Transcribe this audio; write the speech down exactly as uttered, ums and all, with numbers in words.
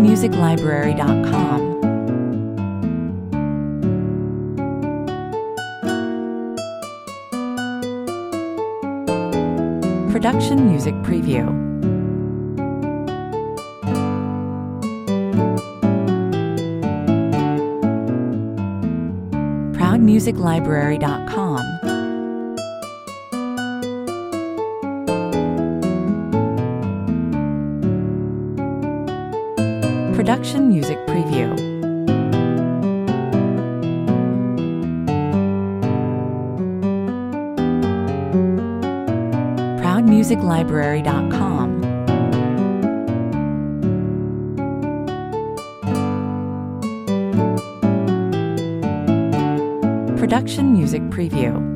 music library dot com. Production Music Preview. proud music library dot com. Production Music Preview. proud music library dot com. Production Music Preview.